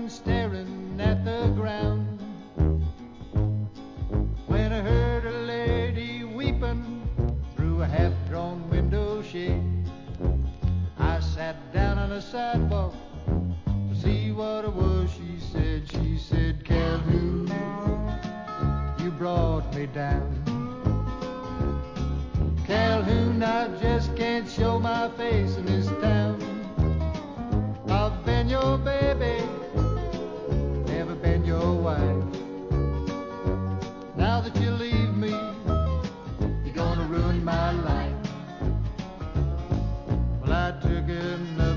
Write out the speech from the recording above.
down staring at the ground when I heard a lady weeping through a half-drawn window shade. I sat down on a sidewalk to see what it was she said. She said, Calhoun, you brought me down. Calhoun, I just can't show my face in this town.